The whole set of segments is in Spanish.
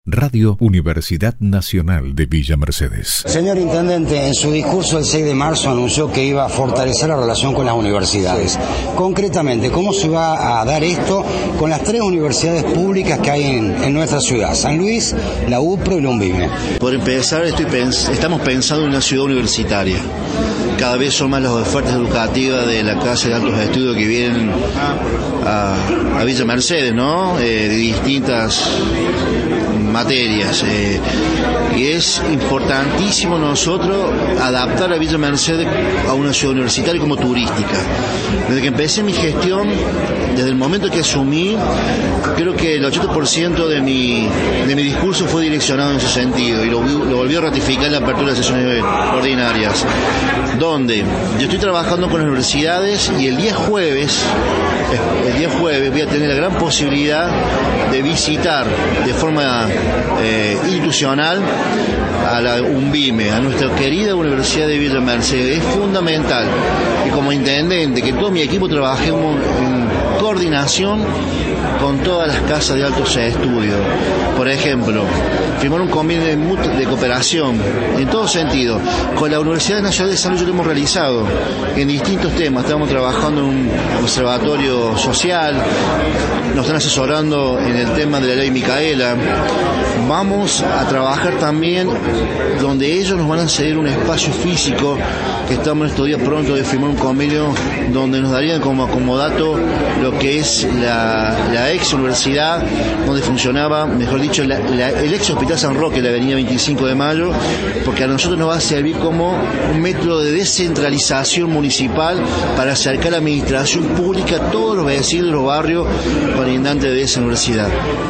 Radio Universidad Nacional de Villa Mercedes. Señor Intendente, en su discurso el 6 de marzo anunció que iba a fortalecer la relación con las universidades. Concretamente, ¿cómo se va a dar esto con las 3 universidades públicas que hay en nuestra ciudad? San Luis, la UPRO y la UNVIME. Por empezar, estamos pensando en una ciudad universitaria. Cada vez son más las ofertas educativas de la Casa de Altos Estudios que vienen a Villa Mercedes, ¿no? De distintas materias. Y es importantísimo nosotros adaptar a Villa Mercedes a una ciudad universitaria como turística. Desde que empecé mi gestión, desde el momento que asumí, creo que el 80% de mi discurso fue direccionado en ese sentido, y lo volví a ratificar en la apertura de sesiones ordinarias, donde yo estoy trabajando con las universidades, y el día jueves voy a tener la gran posibilidad de visitar de forma institucional a la UNVIME, a nuestra querida Universidad de Villa Mercedes. Es fundamental que como intendente, que todo mi equipo trabajemos en coordinación con todas las casas de altos estudios. Por ejemplo, firmar un convenio de cooperación en todo sentido. Con la Universidad Nacional de San Luis lo hemos realizado en distintos temas. Estamos trabajando en un observatorio social, nos están asesorando en el tema de la ley Micaela. Vamos a trabajar también donde ellos nos van a ceder un espacio físico, que estamos en estos días pronto de firmar un convenio donde nos darían como dato lo que es la ex universidad, donde funcionaba, mejor dicho, el ex Hospital San Roque, la avenida 25 de Mayo, porque a nosotros nos va a servir como un método de descentralización municipal para acercar la administración pública a todos los vecinos de los barrios colindantes de esa universidad.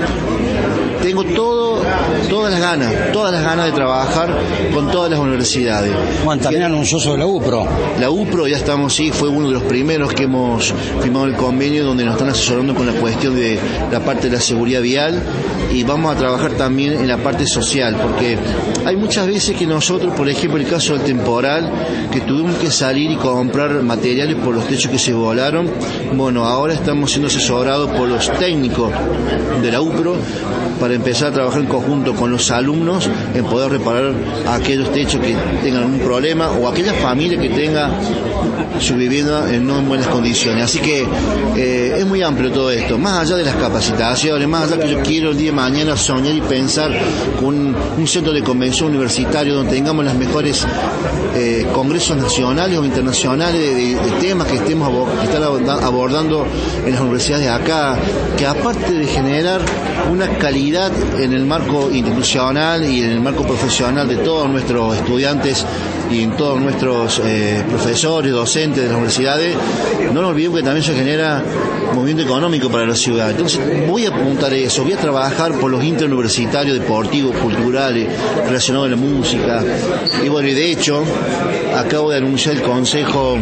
Tengo todas las ganas de trabajar con todas las universidades. Bueno, también anunció sobre la UPRO. La UPRO ya estamos, sí, fue uno de los primeros que hemos firmado el convenio, donde nos están asesorando con la cuestión de la parte de la seguridad vial, y vamos a trabajar también en la parte social, porque hay muchas veces que nosotros, por ejemplo, el caso del temporal, que tuvimos que salir y comprar materiales por los techos que se volaron. Bueno, ahora estamos siendo asesorados por los técnicos de la UPRO para empezar a trabajar en conjunto con los alumnos en poder reparar aquellos techos que tengan algún problema, o aquellas familias que tengan su vivienda no en buenas condiciones. Así que es muy amplio todo esto, más allá de las capacitaciones, más allá que yo quiero el día de mañana soñar y pensar con un centro de convención universitario donde tengamos las mejores congresos nacionales o internacionales de temas que están abordando en las universidades de acá, que aparte de generar una calidad en el marco institucional y en el marco profesional de todos nuestros estudiantes y en todos nuestros profesores, docentes de las universidades, no nos olvidemos que también se genera movimiento económico para la ciudad. Entonces voy a apuntar a eso, voy a trabajar por los interuniversitarios, deportivos, culturales, relacionados a la música. Y bueno, y de hecho, acabo de anunciar el Consejo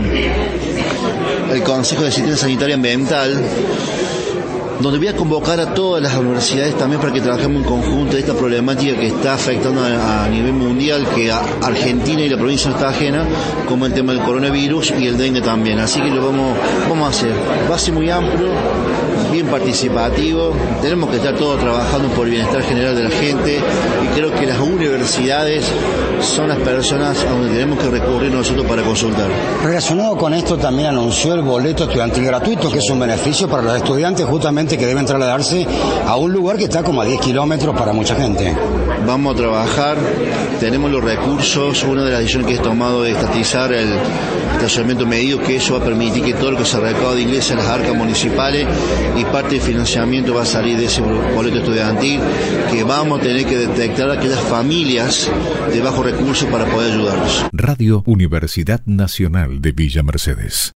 de Asistencia Sanitaria Ambiental, donde voy a convocar a todas las universidades también para que trabajemos en conjunto de esta problemática que está afectando a nivel mundial, que a Argentina y la provincia no está ajena, como el tema del coronavirus y el dengue también. Así que lo vamos a hacer. Va a ser muy amplio, bien participativo, tenemos que estar todos trabajando por el bienestar general de la gente, y creo que las universidades son las personas a donde tenemos que recurrir nosotros para consultar. Relacionado con esto, también anunció el boleto estudiantil gratuito, que es un beneficio para los estudiantes justamente que deben trasladarse a un lugar que está como a 10 kilómetros para mucha gente. Vamos a trabajar, tenemos los recursos. Una de las decisiones que he tomado es estatizar el estacionamiento medido, que eso va a permitir que todo lo que se recaude ingrese a las arcas municipales, y parte del financiamiento va a salir de ese boleto estudiantil, que vamos a tener que detectar a aquellas familias de bajos recursos para poder ayudarlos. Radio Universidad Nacional de Villa Mercedes.